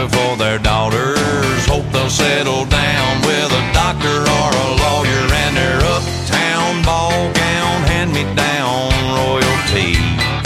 together for their daughters. Hope they'll settle down with a doctor or a lawyer, and their uptown ball gown hand-me-down royalty.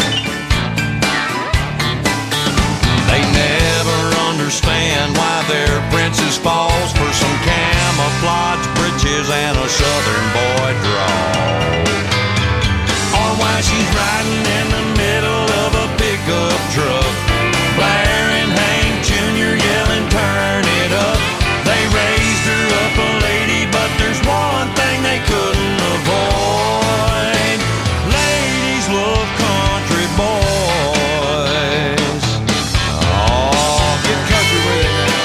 They never understand why their princess falls for some camouflage breeches and a southern boy drawl, or why she's riding in the middle of a pickup truck, blaring Hank Jr. yelling, turn it up. They raised her up a lady, but there's one thing they couldn't avoid: ladies love country boys. Oh, get country with it now.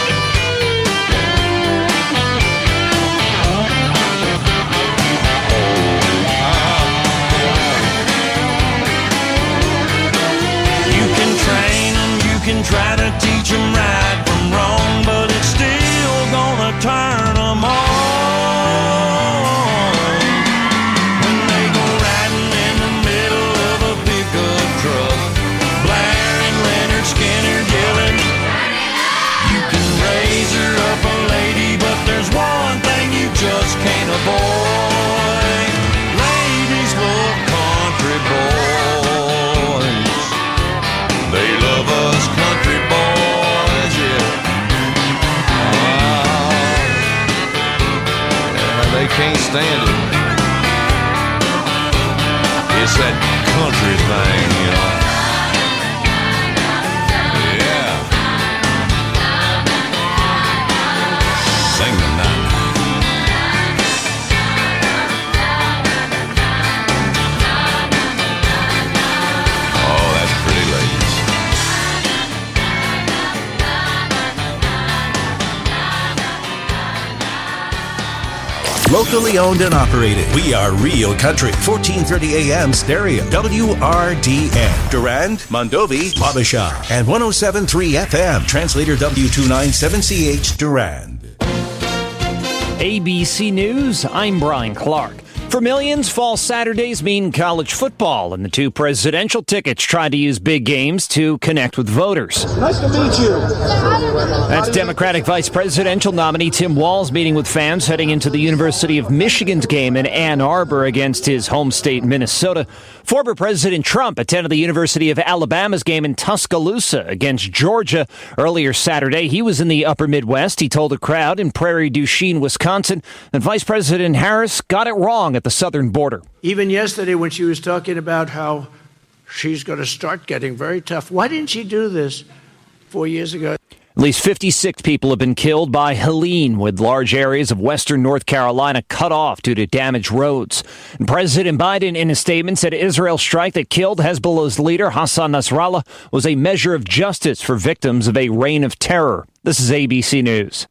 You can train them, you can try to teach them right from wrong, but it's still gonna turn them on when they go riding in the middle of a pickup truck, blaring Leonard Skinner yelling, you can raise her up a lady, but there's one thing you just can't avoid: ladies love country boys. They love us country boys, yeah. They can't stand it. It's that country thing, you know. Yeah. Sing the night. Oh, that's pretty, ladies. Locally owned and operated. We are Real Country. 1430 AM stereo. WRDN. Durand, Mondovi, Wabasha. And 107.3 FM. Translator W297CH Durand. ABC News, I'm Brian Clark. For millions, fall Saturdays mean college football, and the two presidential tickets try to use big games to connect with voters. Nice to meet you. That's Democratic Vice Presidential nominee Tim Walz meeting with fans heading into the University of Michigan's game in Ann Arbor against his home state, Minnesota. Former President Trump attended the University of Alabama's game in Tuscaloosa against Georgia earlier Saturday. He was in the upper Midwest. He told a crowd in Prairie du Chien, Wisconsin, that Vice President Harris got it wrong at the southern border. Even yesterday when she was talking about how she's going to start getting very tough, why didn't she do this 4 years ago? At least 56 people have been killed by Helene, with large areas of western North Carolina cut off due to damaged roads. And President Biden, in a statement, said Israel's strike that killed Hezbollah's leader, Hassan Nasrallah, was a measure of justice for victims of a reign of terror. This is ABC News.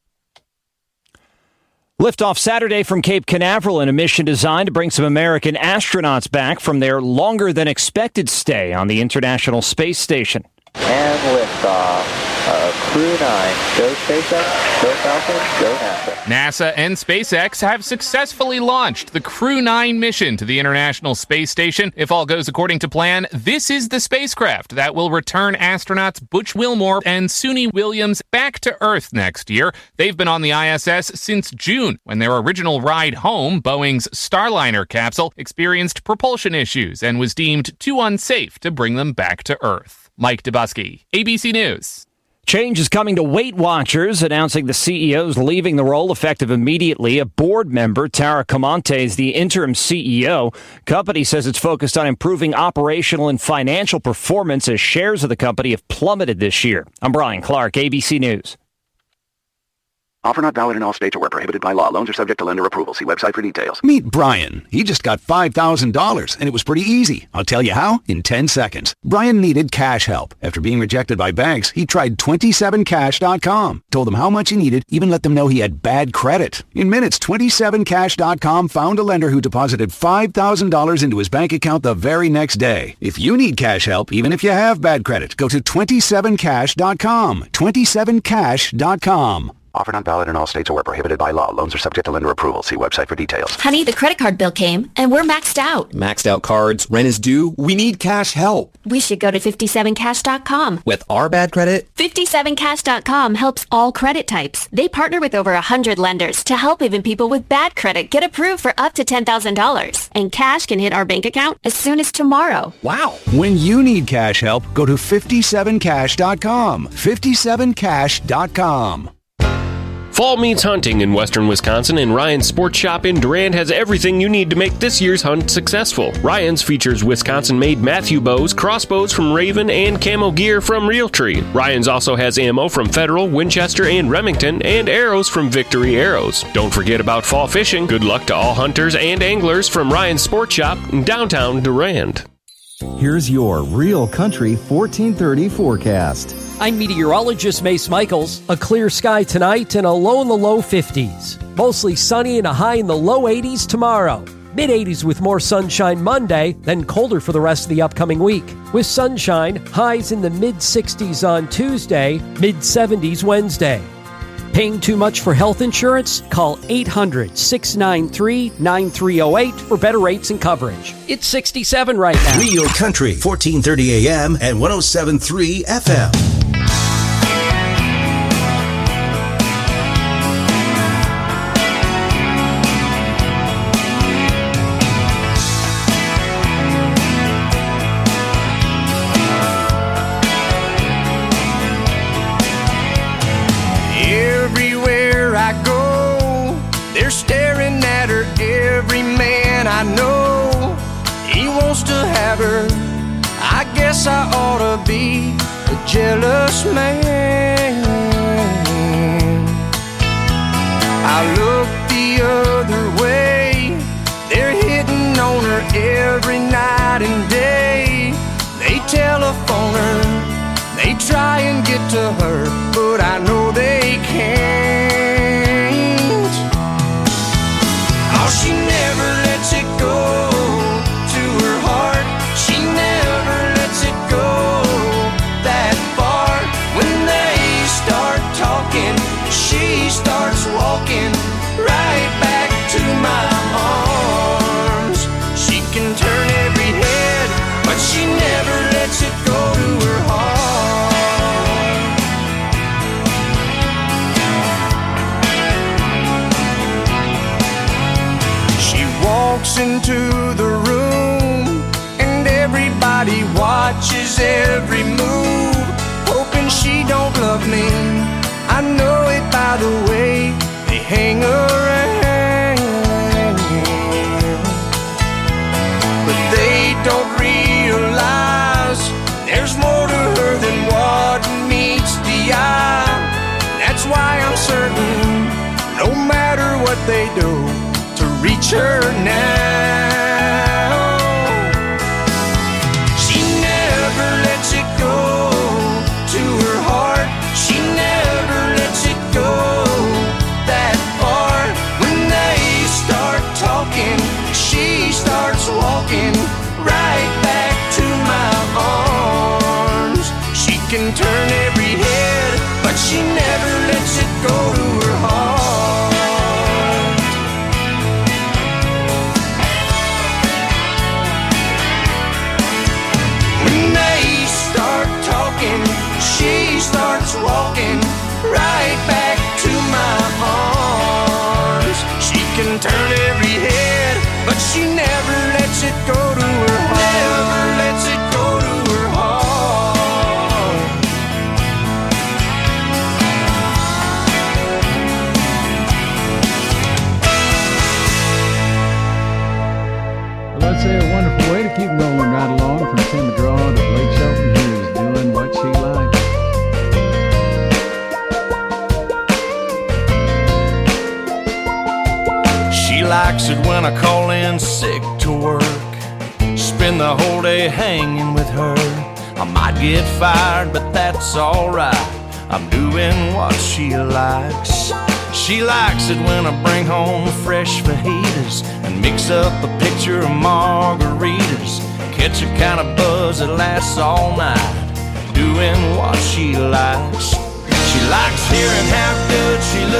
Liftoff Saturday from Cape Canaveral in a mission designed to bring some American astronauts back from their longer-than-expected stay on the International Space Station. And liftoff. Crew 9, go SpaceX, go Falcon, go NASA. NASA and SpaceX have successfully launched the Crew 9 mission to the International Space Station. If all goes according to plan, this is the spacecraft that will return astronauts Butch Wilmore and Suni Williams back to Earth next year. They've been on the ISS since June, when their original ride home, Boeing's Starliner capsule, experienced propulsion issues and was deemed too unsafe to bring them back to Earth. Mike Dubusky, ABC News. Change is coming to Weight Watchers, announcing the CEO's leaving the role effective immediately. A board member, Tara Comonte, is the interim CEO. Company says it's focused on improving operational and financial performance as shares of the company have plummeted this year. I'm Brian Clark, ABC News. Offer not valid in all states or where prohibited by law. Loans are subject to lender approval. See website for details. Meet Brian. He just got $5,000, and it was pretty easy. I'll tell you how in 10 seconds. Brian needed cash help. After being rejected by banks, he tried 27cash.com. Told them how much he needed, even let them know he had bad credit. In minutes, 27cash.com found a lender who deposited $5,000 into his bank account the very next day. If you need cash help, even if you have bad credit, go to 27cash.com. 27cash.com. Offer not valid in all states or where prohibited by law. Loans are subject to lender approval. See website for details. Honey, the credit card bill came, and we're maxed out. Maxed out cards, rent is due. We need cash help. We should go to 57cash.com. With our bad credit? 57cash.com helps all credit types. They partner with over 100 lenders to help even people with bad credit get approved for up to $10,000. And cash can hit our bank account as soon as tomorrow. Wow. When you need cash help, go to 57cash.com. 57cash.com. Fall meets hunting in western Wisconsin, and Ryan's Sports Shop in Durand has everything you need to make this year's hunt successful. Ryan's features Wisconsin-made Matthew bows, crossbows from Raven, and camo gear from Realtree. Ryan's also has ammo from Federal, Winchester, and Remington, and arrows from Victory Arrows. Don't forget about fall fishing. Good luck to all hunters and anglers from Ryan's Sports Shop in downtown Durand. Here's your Real Country 1430 forecast. I'm meteorologist Mace Michaels. A clear sky tonight and a low in the low 50s. Mostly sunny and a high in the low 80s tomorrow. Mid-80s with more sunshine Monday, then colder for the rest of the upcoming week. With sunshine, highs in the mid-60s on Tuesday, mid-70s Wednesday. Paying too much for health insurance? Call 800-693-9308 for better rates and coverage. It's 67 right now. Real Country, 1430 AM and 107.3 FM. Staring at her, every man I know, he wants to have her. I guess I ought to be a jealous man. I look the other way, they're hitting on her every night and day. They telephone her, they try and get to her, but I know they can't. She never lets it go to her heart. She never lets it go that far. When they start talking, she starts walking right back to my arms. She can turn every head, but she never lets it go to her heart. Walks into the room and everybody watches every move, hoping she don't love me. I know it by the way they hang around, but they don't realize there's more to her than what meets the eye. That's why I'm certain no matter what they do to reach her now, she never lets it go to her heart. She never lets it go that far. When they start talking, she starts walking right back to my arms. She can turn every head, but she never lets it go to her heart. She starts walking right back to my arms. She can turn every head, but she never lets it go to her heart. Never lets it go to her heart. Well, let's say a wonderful way to keep rolling right along from Tim McGraw to Blake Shelton, who is doing what she likes. She likes it when I call in sick to work, spend the whole day hanging with her. I might get fired, but that's alright, I'm doing what she likes. She likes it when I bring home fresh fajitas and mix up a pitcher of margaritas, catch a kind of buzz that lasts all night, doing what she likes. She likes hearing how good she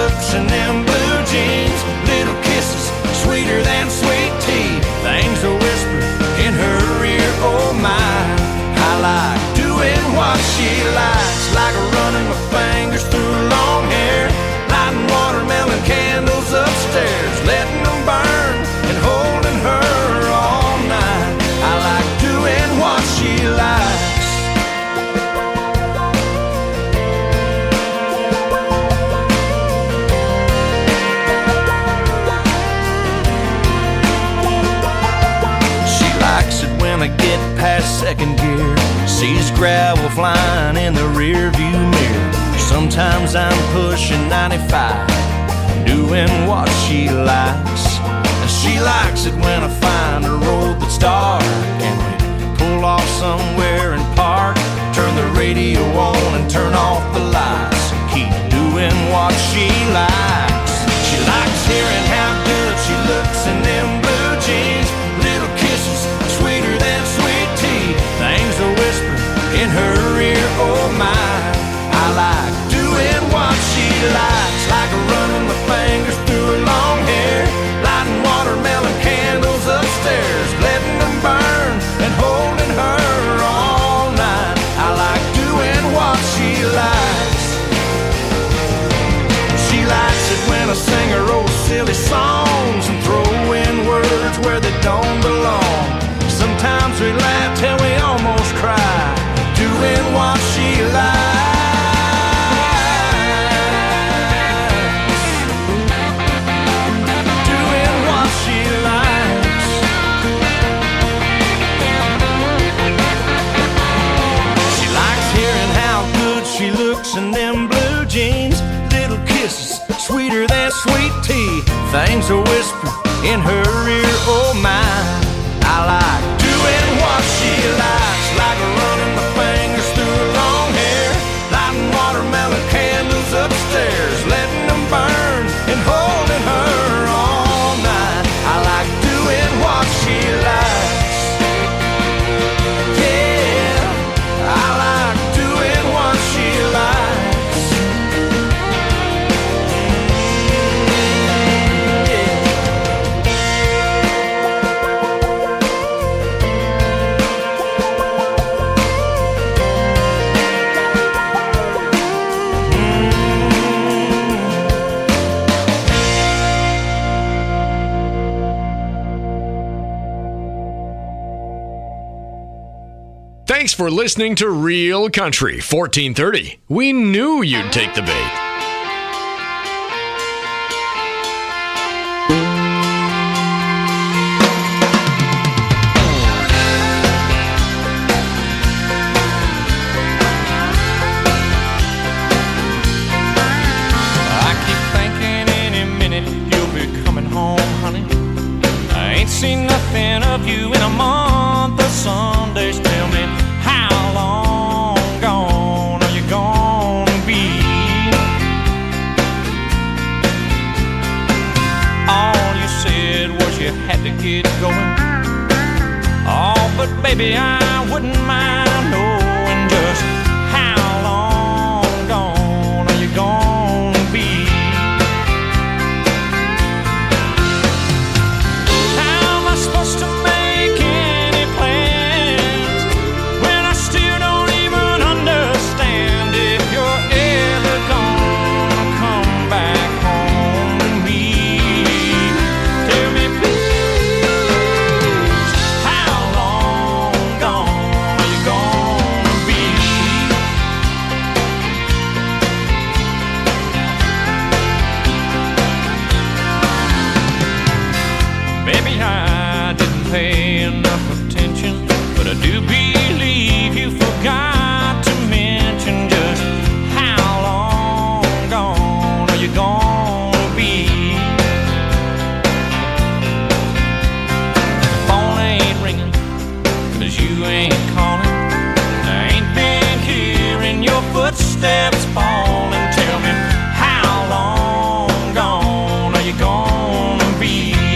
Sometimes I'm pushing 95, doing what she likes. And she likes it when I find a road that's dark and we pull off somewhere and park. Turn the radio on and turn off the lights and keep doing what she likes. She likes hearing how good she looks in them blue jeans. Little kisses sweeter than sweet tea. Things are whispering in her ear, oh my. I like doing what she likes, like running my fingers through her long hair, lighting watermelon candles upstairs, letting them burn and holding her all night. I like doing what she likes. She likes it when I sing her old silly songs and throw in words where they don't belong. Sometimes we laugh till we almost cry, doing what she likes. In them blue jeans, little kisses sweeter than sweet tea. Things are whispering in her ear, oh my. I like doing what she likes, like running my fingers through her long hair, lighting watermelon candles upstairs, letting them burn and holding her all night. I like doing what she likes. Yeah, I like doing what she likes. Thanks for listening to Real Country 1430. We knew you'd take the bait. I keep thinking any minute you'll be coming home, honey. I ain't seen nothing of you in a month of Sundays. Tell me, how long gone are you gonna be? All you said was you had to get going. Oh, but baby, I wouldn't mind knowing just how long gone are you gonna be? How am I supposed to make any plans when I still don't even understand if you're ever gonna come back home to me? Tell me please, how long gone are you gonna be? Maybe I didn't pay enough attention, but I do believe you forgot to mention just how long gone are you gonna be? The phone ain't ringing 'cause you ain't calling. I ain't been hearing your footsteps falling. Tell me, how long gone are you gonna be?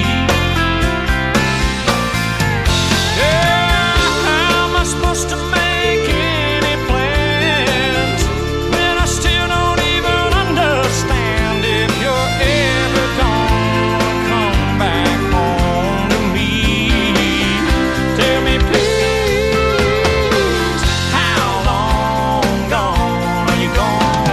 Supposed to make any plans when I still don't even understand if you're ever gonna come back home to me? Tell me please, how long gone are you gonna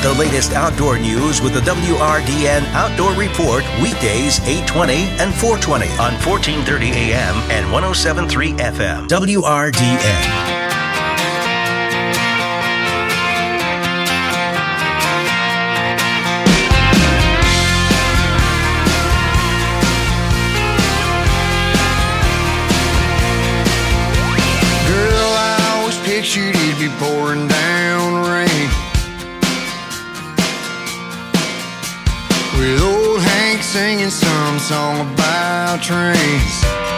The latest outdoor news with the WRDN Outdoor Report weekdays 8:20 and 4:20 on 1430 AM and 107.3 FM. WRDN. Pictured it'd be pouring down rain, with old Hank singing some song about trains.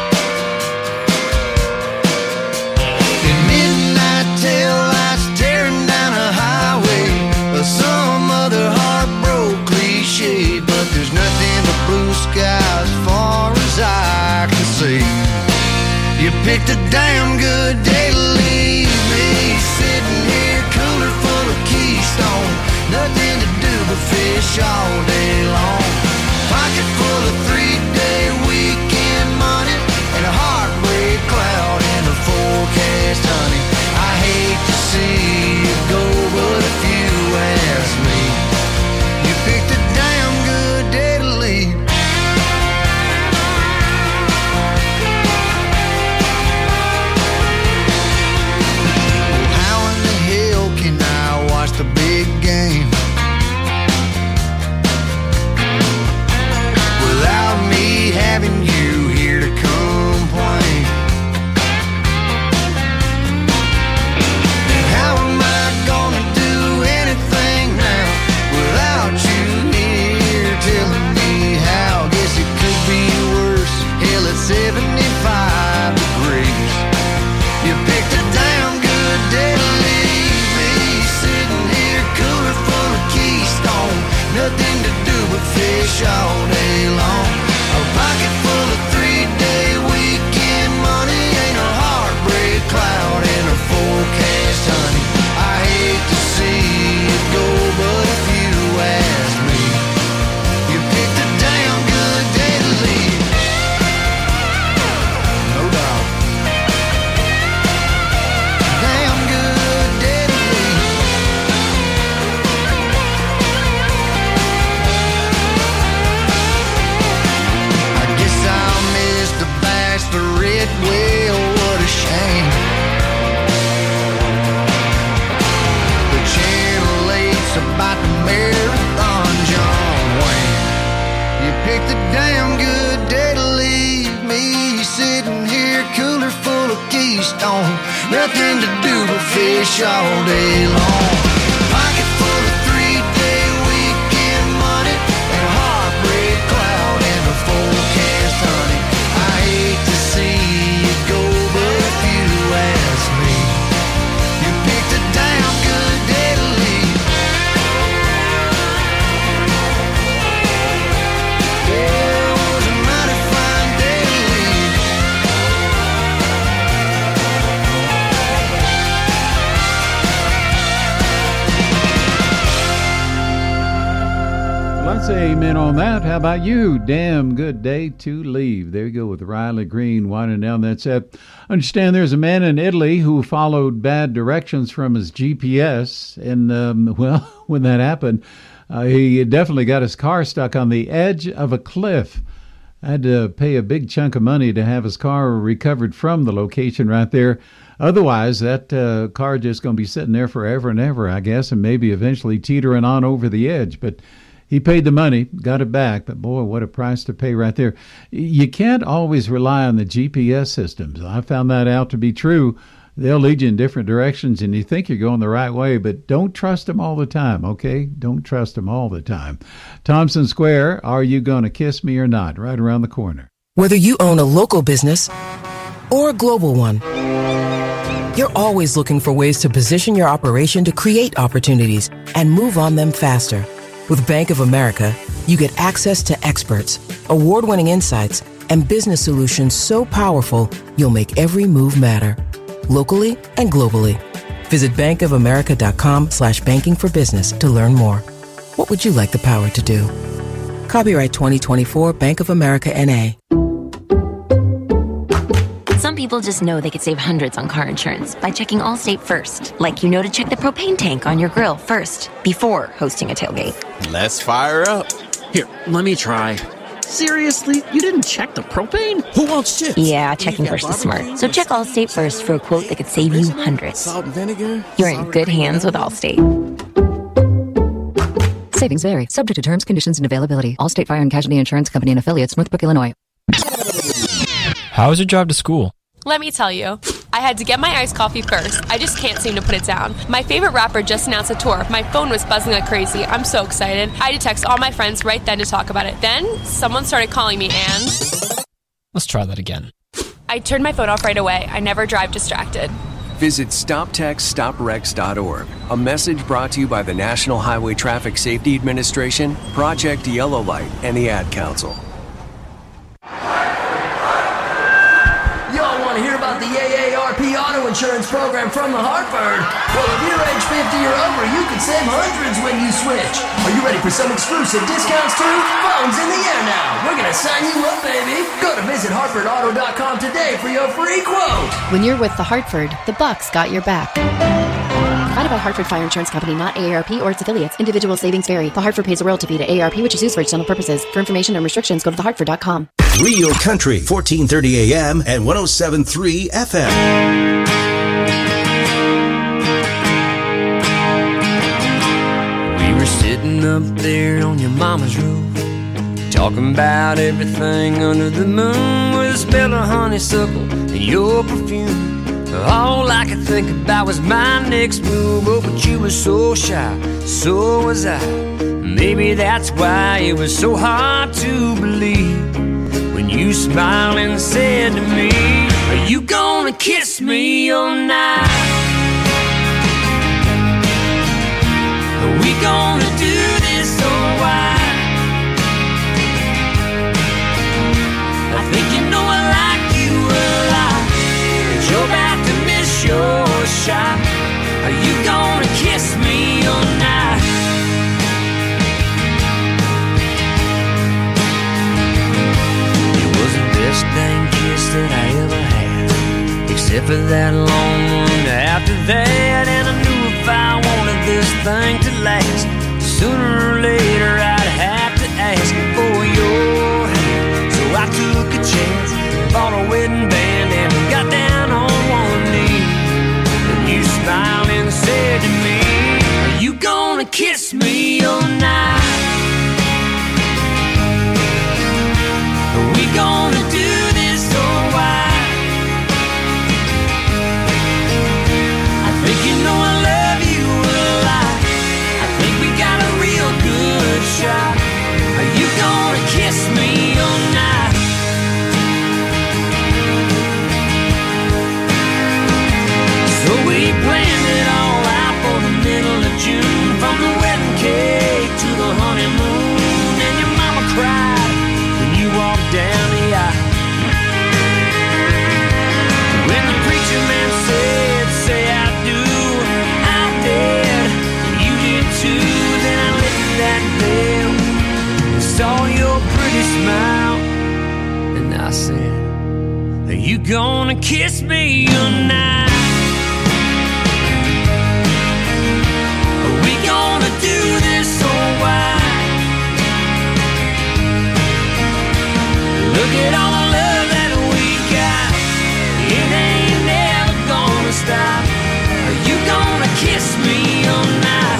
And midnight tail lights tearing down a highway, or some other heartbroken cliche. But there's nothing but blue skies as far as I can see. You picked a damn good day to leave me, sitting here, cooler full of Keystone. Nothing to do but fish all day long. Pocket full of 3-day weekend money, and a heartbreak cloud in the forecast, honey. I hate to see you go, but if you ask me, you picked a damn good day to leave. The big game without me having you here to complain. And how am I gonna do anything now without you here telling me how? Guess it could be worse. Hell, it's 75 degrees. You picked a damn good day to leave. Nothing to do but fish all day long. A pocket full of 3-day weekend money, ain't a heartbreak cloud in a forecast, honey. I hate to see it go, but if you ask me, you picked a damn good day to leave. No doubt. Damn good day to leave. The red whale, what a shame. The Channel 8's about the marathon, John Wayne. You picked a damn good day to leave me, sitting here, cooler full of Keystone. Nothing to do but fish all day long. Pocket full of 3-day weekend money, and a heartbreak cloud in the forecast, honey. I hate to see it go, but if you ask me, you picked a damn good day to leave. Yeah, it was a mighty fine day to leave. Let's say amen on that. How about you? Damn good day to leave. There you go with Riley Green winding down that set. Understand there's a man in Italy who followed bad directions from his GPS. And, well, when that happened, he definitely got his car stuck on the edge of a cliff. I had to pay a big chunk of money to have his car recovered from the location right there. Otherwise, that car just going to be sitting there forever and ever, I guess, and maybe eventually teetering on over the edge. But he paid the money, got it back, but boy, what a price to pay right there. You can't always rely on the GPS systems. I found that out to be true. They'll lead you in different directions, and you think you're going the right way, but don't trust them all the time, okay? Don't trust them all the time. Thompson Square, Are You Gonna Kiss Me or Not? Right around the corner. Whether you own a local business or a global one, you're always looking for ways to position your operation to create opportunities and move on them faster. With Bank of America, you get access to experts, award-winning insights, and business solutions so powerful, you'll make every move matter. Locally and globally. Visit bankofamerica.com/banking for business to learn more. What would you like the power to do? Copyright 2024 Bank of America N.A. Some people just know they could save hundreds on car insurance by checking Allstate first. Like you know to check the propane tank on your grill first, before hosting a tailgate. Let's fire up. Here, let me try. Seriously? You didn't check the propane? Who wants chips? Yeah, checking first is smart. So check Allstate first for a quote that could save you hundreds. Salt and vinegar? You're in good hands with Allstate. Savings vary. Subject to terms, conditions, and availability. Allstate Fire and Casualty Insurance Company and Affiliates, Northbrook, Illinois. How was your drive to school? Let me tell you. I had to get my iced coffee first. I just can't seem to put it down. My favorite rapper just announced a tour. My phone was buzzing like crazy. I'm so excited. I had to text all my friends right then to talk about it. Then, someone started calling me and... Let's try that again. I turned my phone off right away. I never drive distracted. Visit StopTextStopWrecks.org. A message brought to you by the National Highway Traffic Safety Administration, Project Yellow Light, and the Ad Council. Y'all want to hear about the AARP auto insurance program from the Hartford? Well, if you're age 50 or over, you can save hundreds when you switch. Are you ready for some exclusive discounts too? Phone's in the air now. We're going to sign you up, baby. Go to visithartfordauto.com today for your free quote. When you're with the Hartford, the Bucks got your back. Provided by Hartford Fire Insurance Company, not AARP or its affiliates. Individual savings vary. The Hartford pays a royalty fee to AARP, which is used for external purposes. For information and restrictions, go to thehartford.com. Real Country, 1430 AM and 107.3 FM. We were sitting up there on your mama's roof, talking about everything under the moon, with a smell of honeysuckle and your perfume. All I could think about was my next move. Oh, but you were so shy, so was I. Maybe that's why it was so hard to believe when you smiled and said to me, are you gonna kiss me all night? Are we gonna do this all right? I think you know I like you a lot, but you're about to miss your shot. Are you gonna kiss me all night? It was the best dang kiss that I ever had, except for that long one after that. And I knew if I wanted this thing to last, sooner or later I'd have to ask for your hand. So I took a chance, bought a wedding band, and got down on one knee. And you smiled and said to me, are you gonna kiss me all night? Are we gonna do this all right? I think you know I love you a lot. I think we got a real good shot. Are you gonna kiss me all night? So we planned it all out for the middle of June, from the wedding cake to the honeymoon. And your mama cried when you walked down the aisle. When the preacher man said, say I do, I did, you did too. Then I lifted that veil and saw your pretty smile, and I said, are you gonna kiss me tonight? Are we gonna do this all right? Look at all the love that we got, it ain't never gonna stop. Are you gonna kiss me all night?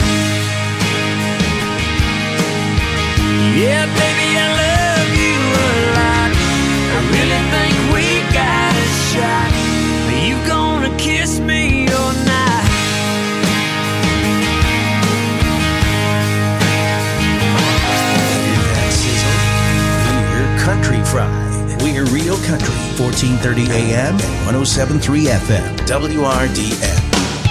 Yeah, baby, I love you a lot. I really think we got a shot. Are you gonna kiss me all night? We're Country Fried. We're Real Country, 1430 AM and 107.3 FM, WRDN.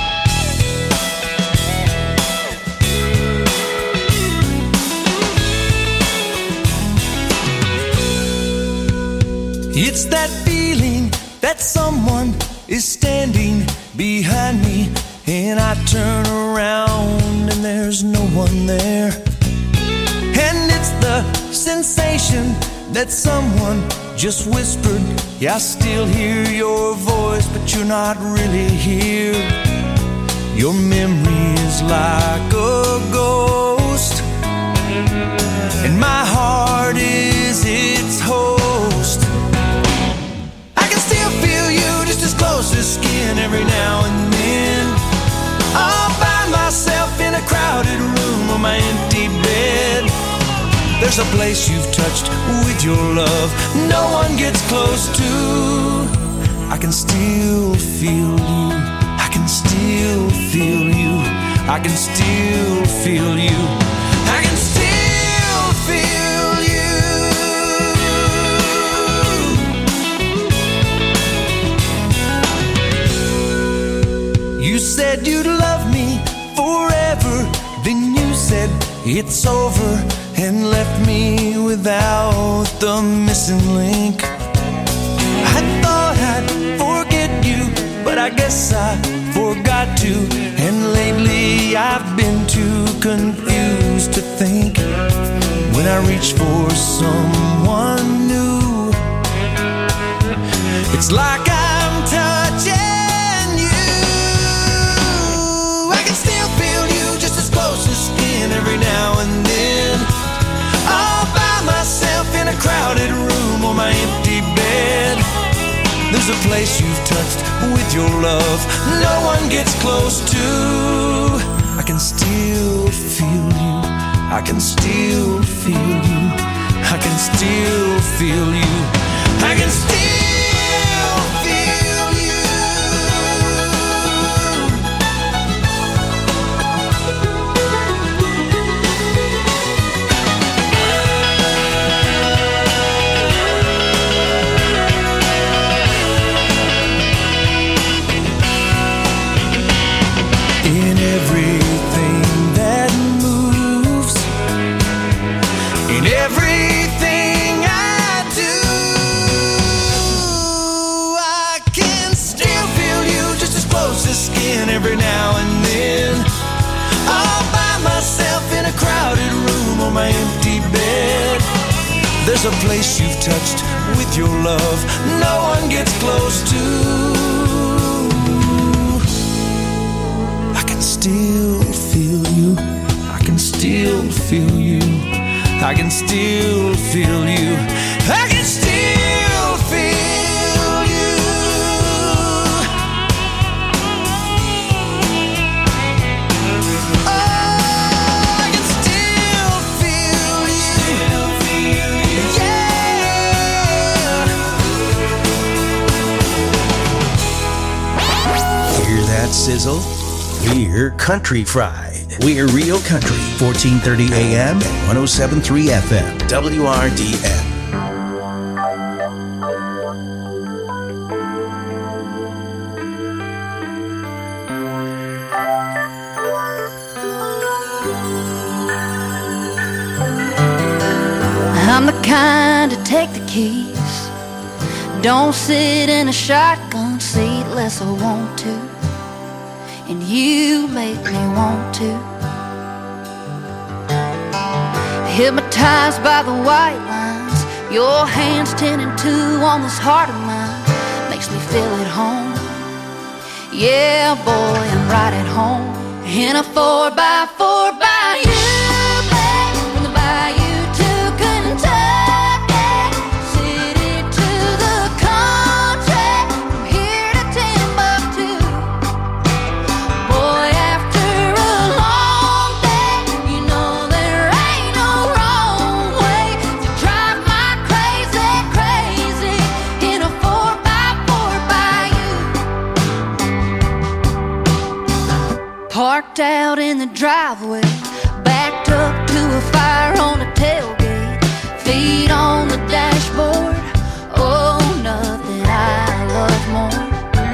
It's that feeling that someone is standing behind me, and I turn around and there's no one there. And it's the sensation that someone just whispered. Yeah, I still hear your voice, but you're not really here. Your memory is like a ghost, and my heart is its host. I can still feel you just as close as skin every now and then. All by myself in a crowded room on my empty bed. There's a place you've touched with your love no one gets close to. I can still feel you. I can still feel you. I can still feel you. I can still feel you. You said you'd love me forever. Then you said it's over and left me without the missing link. I thought I'd forget you, but I guess I forgot to. And lately I've been too confused to think. When I reach for someone new, it's like I'm touching you. I can still feel you just as close as skin every now and then. All by myself in a crowded room on my empty bed. There's a place you've touched with your love no one gets close to. I can still feel you. I can still feel you. I can still feel you. I can still feel you. In everything that moves, in everything I do, I can still feel you just as close as skin every now and then. All by myself in a crowded room on my empty bed. There's a place you've touched with your love no one gets close to. I can still feel you. I can still feel you. I can still feel you. I can still feel you. Oh, I can still feel you. Yeah. Hear that sizzle? We're Country Fried. We're Real Country, 1430 AM and 107.3 FM, WRDN. I'm the kind to take the keys. Don't sit in a shotgun seat unless I want to. And you make me want to. Hypnotized by the white lines, your hands 10 and 2 on this heart of mine. Makes me feel at home. Yeah, boy, I'm right at home. In a 4x4 by you, babe. From the bayou to Kentucky, city to the country, from here to Timbuktu. Boy, after a long day, you know there ain't no wrong way to drive my crazy, crazy in a 4x4 by you. Parked out in the driveway, backed up to a fire on a tailgate, feet on the dashboard. Oh, nothing I love more.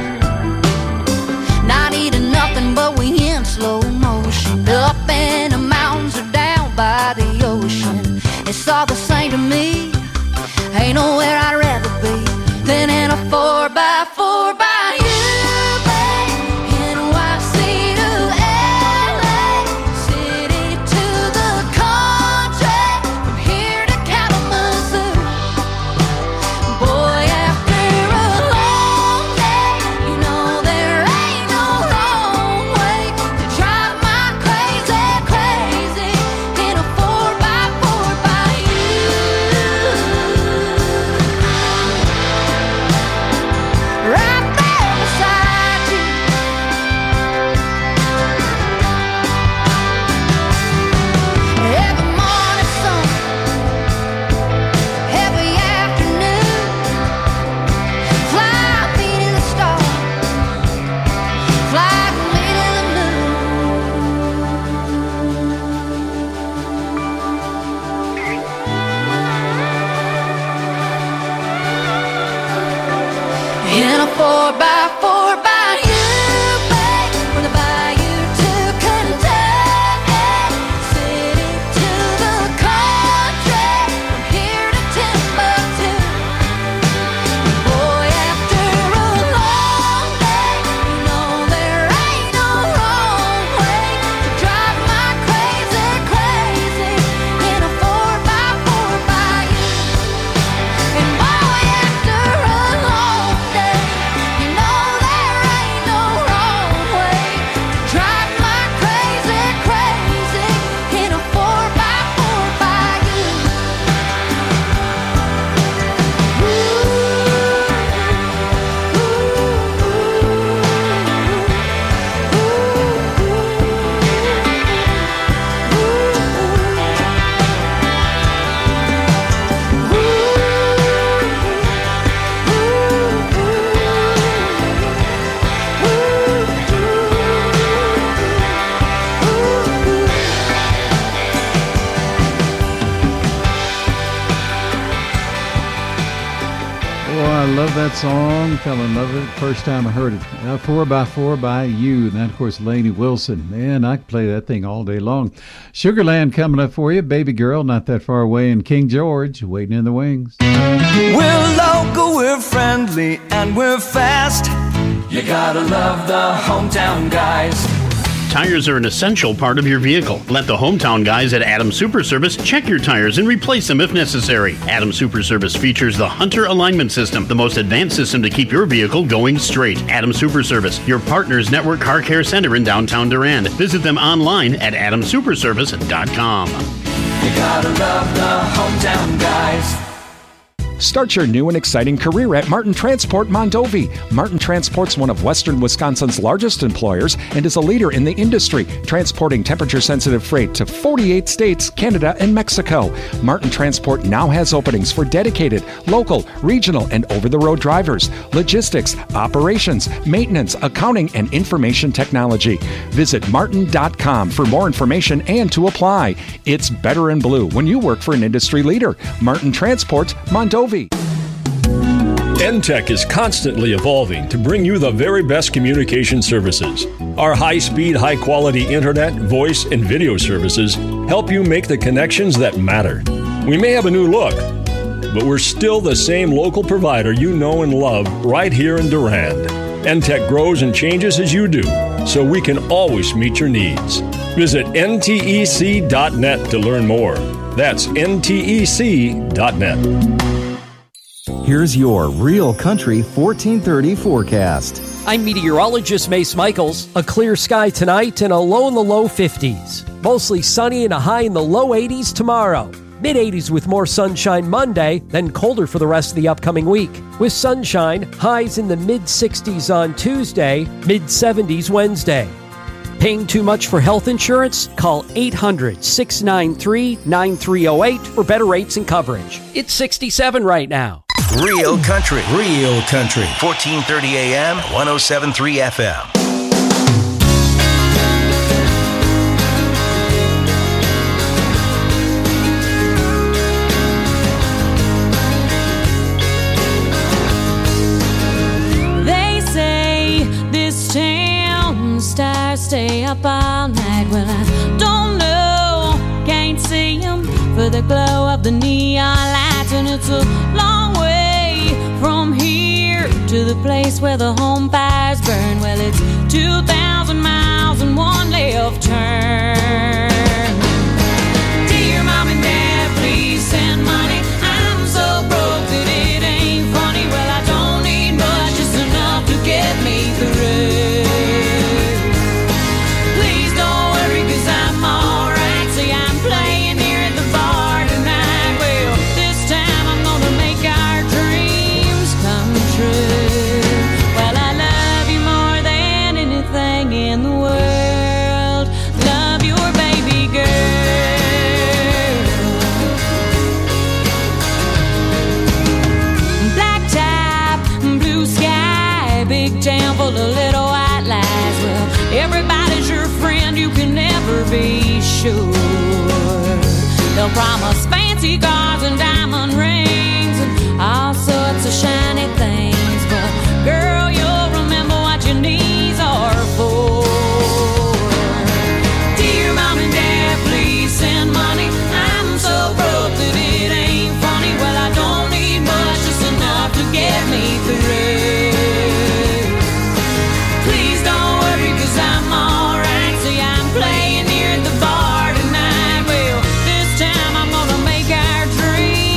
Not eating nothing, but we in slow motion, up in the mountains or down by the ocean. It's all the same to me. Ain't nowhere I'd rather be than in a 4x4 by you. City to the country, from here to love that song. Fell in love with it first time I heard it. 4x4 by You. And that, of course, Lainey Wilson. Man, I could play that thing all day long. Sugarland coming up for you. Baby Girl, Not That Far Away. And King George, Waiting in the Wings. We're local, we're friendly, and we're fast. You gotta love the hometown guys. Tires are an essential part of your vehicle. Let the hometown guys at Adams Super Service check your tires and replace them if necessary. Adams Super Service features the Hunter Alignment System, the most advanced system to keep your vehicle going straight. Adams Super Service, your partner's network car care center in downtown Durand. Visit them online at adamsuperservice.com. You gotta love the hometown guys. Start your new and exciting career at Martin Transport Mondovi. Martin Transport's one of Western Wisconsin's largest employers and is a leader in the industry, transporting temperature-sensitive freight to 48 states, Canada, and Mexico. Martin Transport now has openings for dedicated, local, regional, and over-the-road drivers, logistics, operations, maintenance, accounting, and information technology. Visit martin.com for more information and to apply. It's better in blue when you work for an industry leader. Martin Transport Mondovi. NTEC is constantly evolving to bring you the very best communication services. Our high-speed, high-quality internet, voice, and video services help you make the connections that matter. We may have a new look, but we're still the same local provider you know and love right here in Durand. NTEC grows and changes as you do, so we can always meet your needs. Visit ntec.net to learn more. That's ntec.net. Here's your Real Country 1430 forecast. I'm meteorologist Mace Michaels. A clear sky tonight and a low in the low 50s. Mostly sunny and a high in the low 80s tomorrow. Mid-80s with more sunshine Monday, then colder for the rest of the upcoming week. With sunshine, highs in the mid-60s on Tuesday, mid-70s Wednesday. Paying too much for health insurance? Call 800-693-9308 for better rates and coverage. It's 67 right now. Real Country. 1430 AM, 107.3 FM. They say this town stars stay up all night. Well, I don't know, can't see them for the glow of the neon lights, and it's a long way from here to the place where the home fires burn. Well, it's 2,000 miles and one left turn. Dear Mom and Dad, please send money. I'm so broke that it ain't funny. Well, I don't need much, just enough to get me through. Please don't worry, 'cause I'm alright. See, I'm playing here at the bar tonight. Well, this time I'm gonna make our dreams come true. Well, I love you more than anything in the world. Love your baby girl. Black top, blue sky, big town full of little white lies. Well, everybody's your friend, you can never be sure. They'll promise fancy cars and diamond rings and all sorts of shiny things, but girl, you'll remember what your knees are for. Dear Mom and Dad, please send money. I'm so broke that it ain't funny. Well, I don't need much, just enough to get me through. Please don't worry, 'cause I'm alright. See, I'm playing here at the bar tonight. Well, this time I'm gonna make our dreams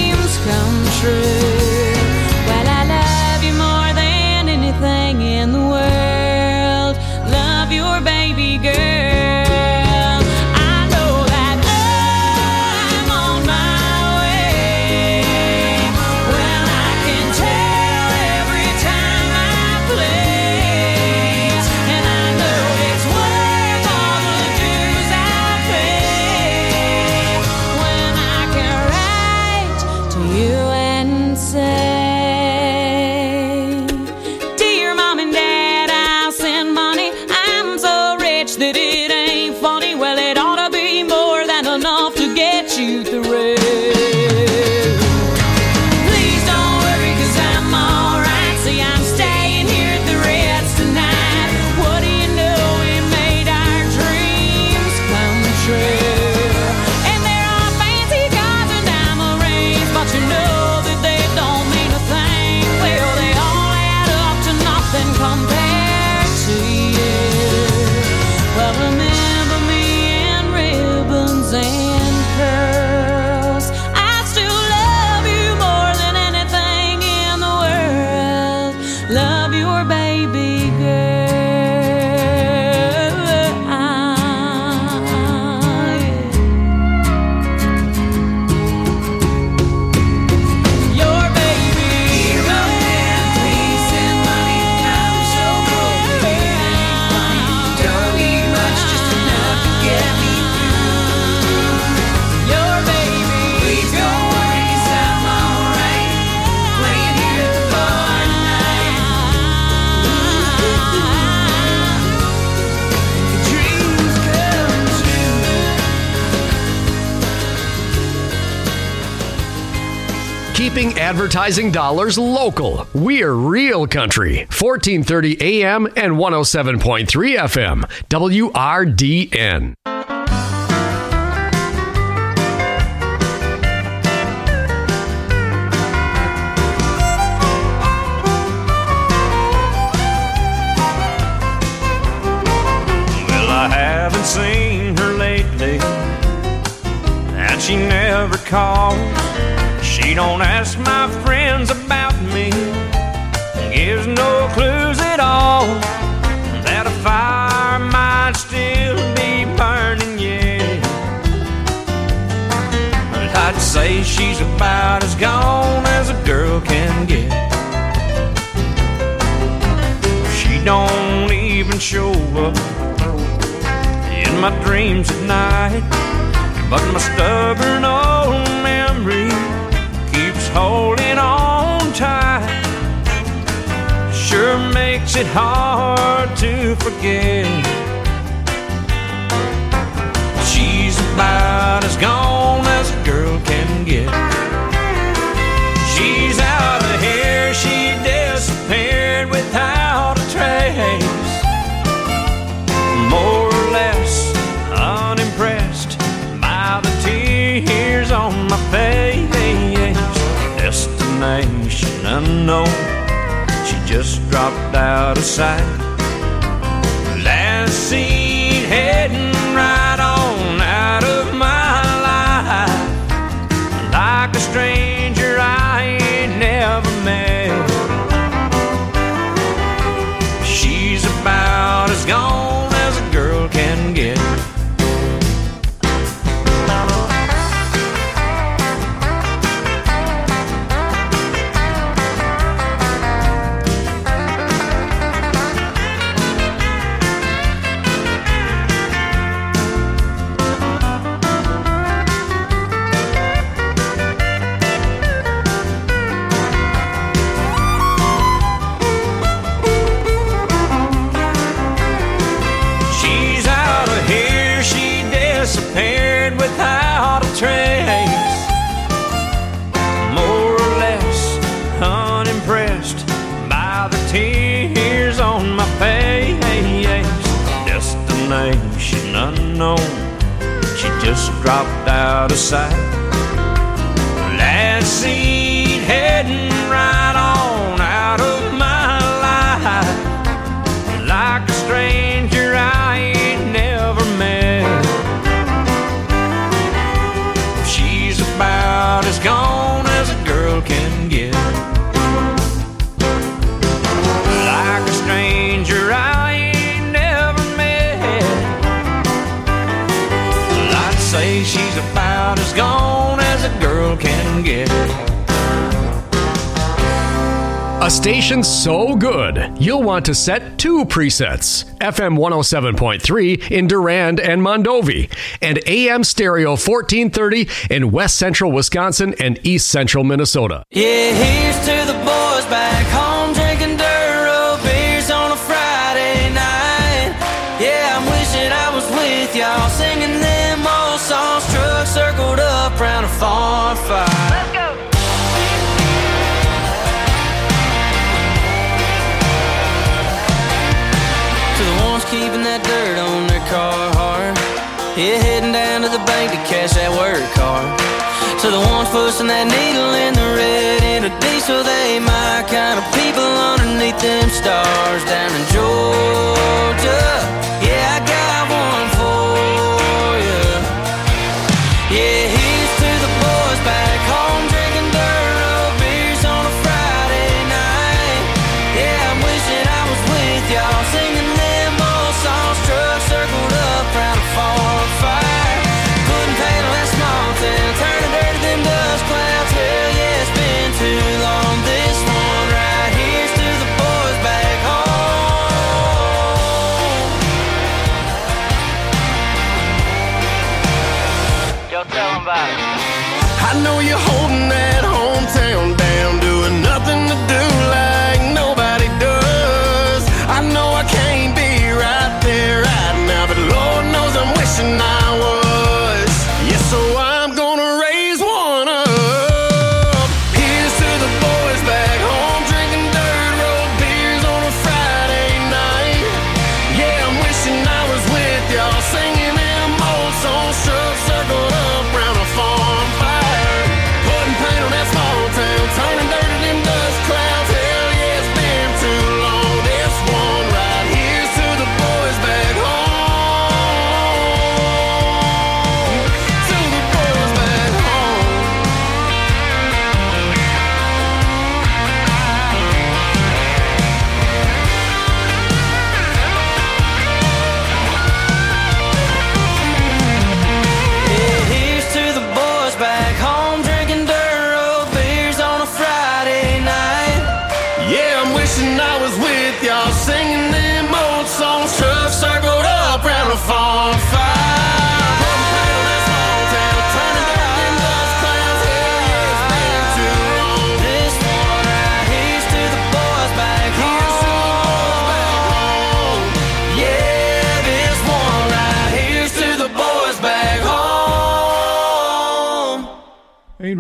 keeping advertising dollars local. We're Real Country, 1430 AM and 107.3 FM, WRDN. Well, I haven't seen her lately, and she never calls. She don't ask my friends about me, gives no clues at all that a fire might still be burning yet. But I'd say she's about as gone as a girl can get. She don't even show up in my dreams at night, but my stubborn old memory keeps holding on tight. Sure makes it hard to forget. She's about as gone as a girl can get. She's out of here, she disappeared without a trace. More or less unimpressed by the tears on my face. Destination unknown, she just dropped out of sight. Last seen heading right on out of my life, like a stranger I ain't never met. She's about as gone as a girl can get. Disappeared without a trace. More or less unimpressed by the tears on my face. Destination unknown, she just dropped out of sight. Last seen heading right on out of my life, like a stranger I ain't never met. About as gone as a girl can get. Like a stranger I ain't never met. I'd say she's about as gone as a girl can get. A station so good, you'll want to set 2 presets. FM 107.3 in Durand and Mondovi, and AM stereo 1430 in West Central Wisconsin and East Central Minnesota. Yeah, here's to the boys back home drinking dirt road beers on a Friday night. Yeah, I'm wishing I was with y'all singing them old songs, trucks circled up round a farm fire. Let's go! Keeping that dirt on their Carhartt. Yeah, heading down to the bank to cash that work card. To the ones pushing that needle in the red in a diesel, they my kind of people underneath them stars down in Georgia. Yeah, I got one for you. Yeah, here's to the boys back home drinking dirt road beers on a Friday night. Yeah, I'm wishing I was with y'all singing them old songs, trucks circled up round a farm fire. Couldn't paint that small town, turning dirty them dust clouds. Hell yeah, it's been too long. This one right here's to the boys back home. Yo, tell them about it. I know you're holding that hometown down, doing nothing to do like nobody does. I know I can't be right there right now, but Lord knows I'm wishing I was. Yeah, so I'm gonna raise one up. Here's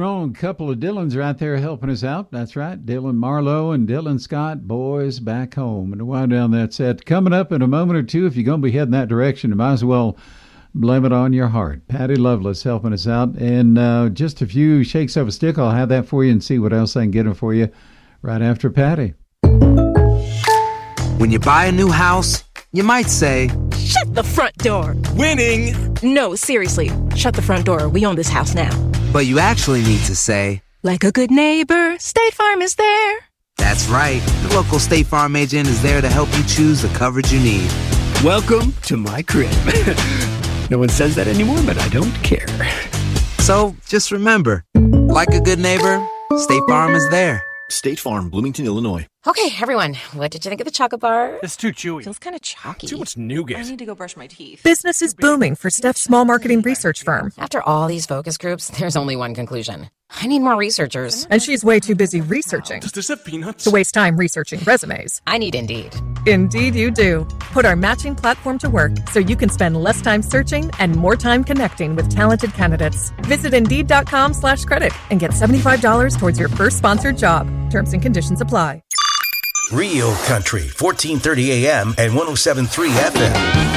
wrong. A couple of Dylans are out there helping us out. That's right. Dylan Marlowe and Dylan Scott, boys back home. And to wind down that set, coming up in a moment or two, if you're going to be heading that direction, you might as well blame it on your heart. Patty Loveless helping us out. And just a few shakes of a stick. I'll have that for you and see what else I can get for you right after Patty. When you buy a new house, you might say, "Shut the front door." Winning! No, seriously. Shut the front door. We own this house now. But you actually need to say, "Like a good neighbor, State Farm is there." That's right. The local State Farm agent is there to help you choose the coverage you need. Welcome to my crib. No one says that anymore, but I don't care. So just remember, like a good neighbor, State Farm is there. State Farm, Bloomington, Illinois. Okay, everyone, what did you think of the chocolate bar? It's too chewy. Feels kind of chalky. Too much nougat. I need to go brush my teeth. Business is booming for Steph's small marketing research firm. After all these focus groups, there's only one conclusion. I need more researchers. And she's way too busy researching. Does this have peanuts? To waste time researching resumes. I need Indeed. Indeed you do. Put our matching platform to work so you can spend less time searching and more time connecting with talented candidates. Visit Indeed.com/credit and get $75 towards your first sponsored job. Terms and conditions apply. Real Country, 1430 AM and 107.3 FM.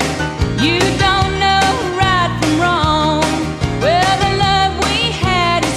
You don't know right from wrong. Well, the love we had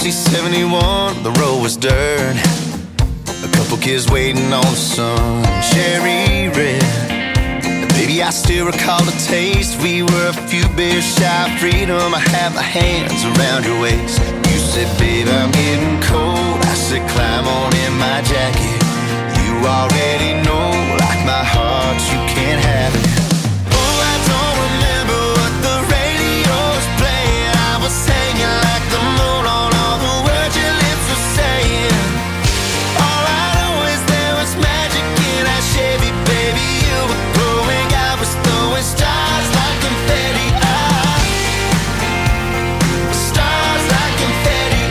she's 71, the road was dirt. A couple kids waiting on the sun, cherry red. Baby, I still recall the taste. We were a few beers shy of freedom. I had my hands around your waist. You said, babe, I'm getting cold. I said, climb on in my jacket. You already know, like my heart, you can't have it. Oh, I don't remember what the radio was playing. I was hanging like the moon on all the words your lips were saying. All I know is there was magic in that Chevy, baby. You were glowing, I was throwing stars like confetti. Stars like confetti.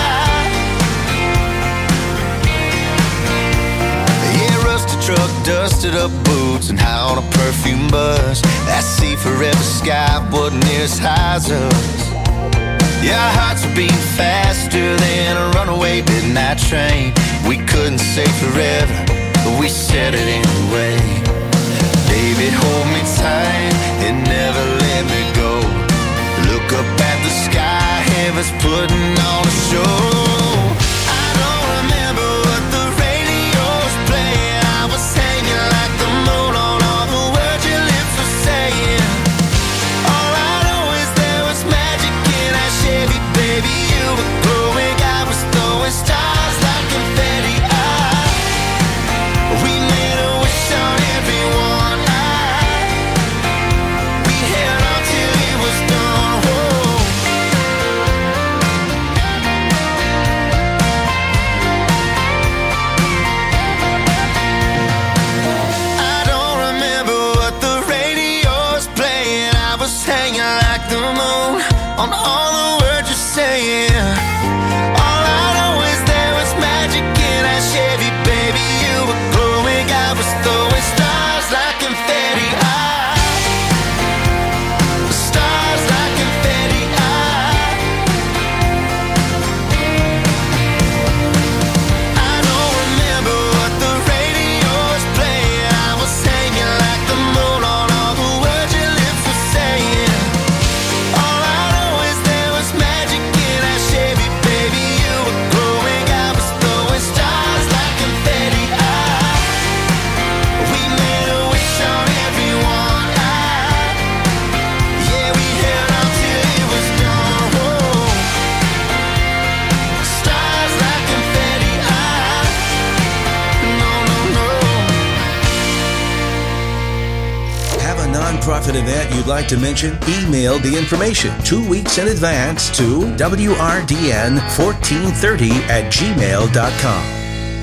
Yeah, rusted truck, dusted up boots, and high on a perfume buzz. That sea forever sky wasn't near as high as us. Yeah, our hearts were beating faster than a runaway midnight train. We couldn't say forever, but we said it anyway. Baby, hold me tight and never let me go. Look up at the sky, heaven's putting on a show. I don't remember what the radio was playing. I was hanging like the moon on all the words your lips were saying. All I know is there was magic in that Chevy, baby. You were glowing, I was throwing stars like confetti. We made a wish on everyone. We held on till it was done. Whoa. I don't remember what the radio was playing. I was hanging like the moon on all the words you're saying. All I know is there was magic in that Chevy, baby. You were glowing, I was throwing stars like confetti. Stars like confetti. I don't remember what the radio was playing. I was hanging like the moon on all the words your lips were saying. All I know is there was magic in that Chevy, baby. You were glowing, I was throwing stars like confetti. We made a wish on everyone. Yeah, we held on till it was done. Whoa. Stars like confetti. No, no, no. Have a nonprofit event you'd like to mention? Email the information 2 weeks in advance to wrdn1430@gmail.com.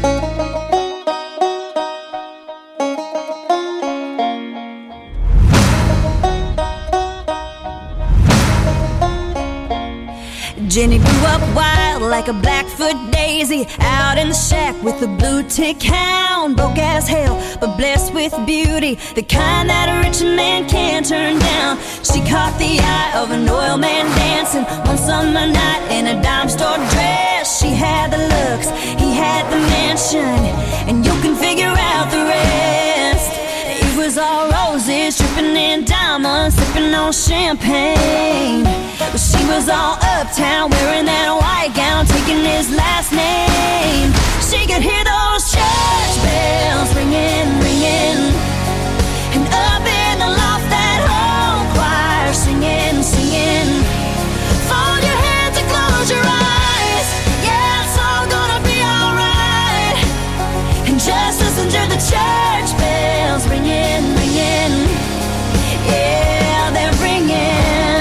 Jenny grew up wild like a Blackfoot daisy, out in the shack with a blue tick hound. Broke as hell, but blessed with beauty, the kind that a rich man can't turn down. She caught the eye of an oil man dancing one summer night in a dime store dress. She had the looks, he had the mansion, and you can figure out the rest. It was all roses, dripping in diamonds, sipping on champagne. But she was all uptown, wearing that white gown, taking his last name. She could hear those church bells ringing, ringing, and up in the loft that whole choir singing, singing. Fold your hands and close your eyes, yeah, it's all gonna be alright. And just listen to the church bells ringing, ringing, yeah, they're ringing.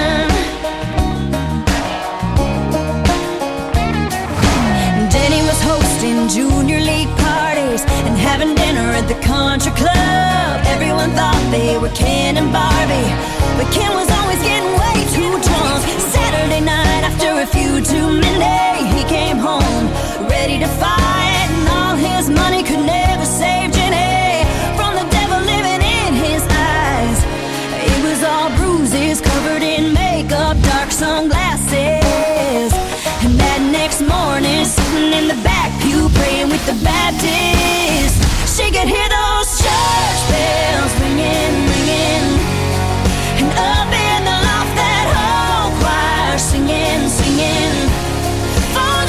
Denny was hosting junior league parties and having dinner at the country club. Everyone thought they were Ken and Barbie, but Ken was always getting way too drunk. Saturday night after a few too many, he came home ready to fight, and all his money could never save Jenny from the devil living in his eyes. It was all bruises, covered in makeup, dark sunglasses. And that next morning, sitting in the back pew, praying with the Baptist, she could hear those church bells ringing, ringing, and up in the loft that whole choir singing, singing. Fold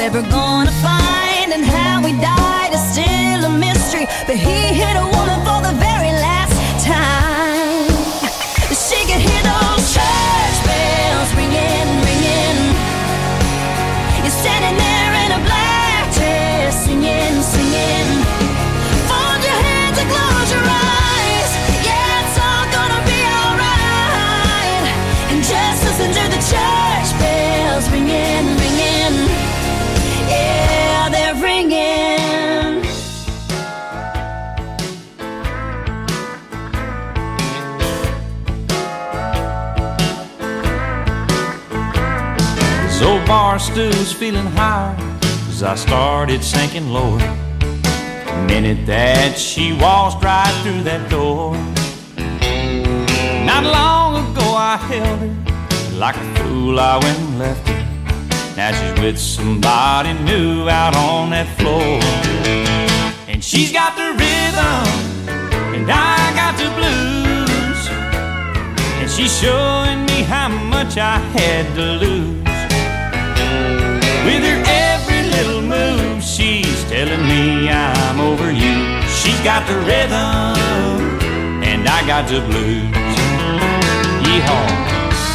ever gonna find, and how he died is still a mystery. But he hit a woman for the very last time. She could hear those church bells ringing, ringing. You're standing there in a black dress, singing, singing. Fold your hands and close your eyes. Yeah, it's all gonna be alright. And just listen to the church bells ringing, ringing. Yeah, they're ringing. This old bar stool's feeling high as I started sinking lower. The minute that she waltzed right through that door. Not long ago I held her. Like a fool I went and left her. Now she's with somebody new out on that floor. And she's got the rhythm, and I got the blues. And she's showing me how much I had to lose. With her every little move, she's telling me I'm over you. She's got the rhythm, and I got the blues. Yeehaw.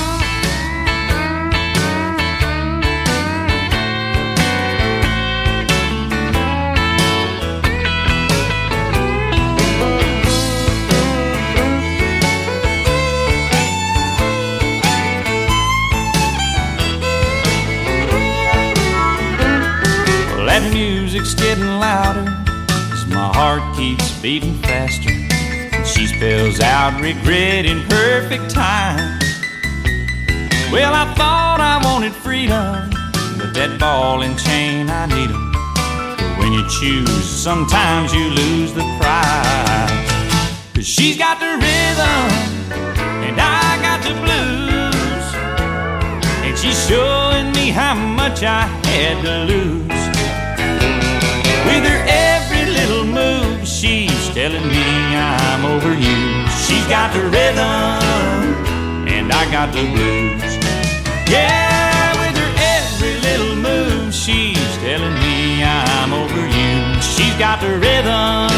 That music's getting louder as my heart keeps beating faster. And she spells out regret in perfect time. Well, I thought I wanted freedom, but that ball and chain, I need 'em. But when you choose, sometimes you lose the prize. 'Cause she's got the rhythm, and I got the blues. And she's showing me how much I had to lose. With her every little move, she's telling me I'm over you. She's got the rhythm, and I got the blues. Yeah, with her every little move, she's telling me I'm over you. She's got the rhythm,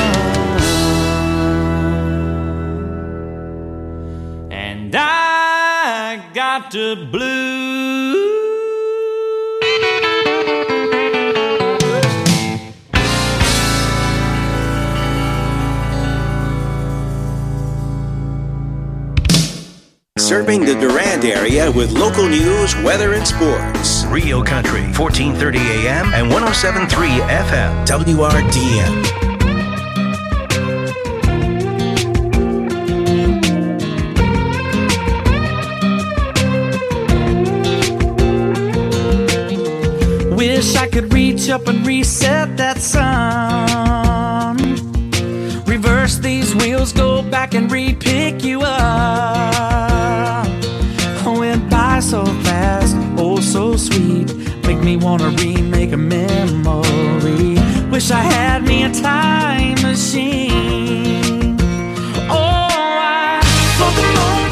and I got the blues. Serving the Durand area with local news, weather, and sports. Rio Country, 1430 AM and 107.3 FM. WRDN. Wish I could reach up and reset that sun. Reverse these wheels, go back and re-pick you up. Went by so fast, oh so sweet. Make me wanna remake a memory. Wish I had me a time machine. Oh, I float the moon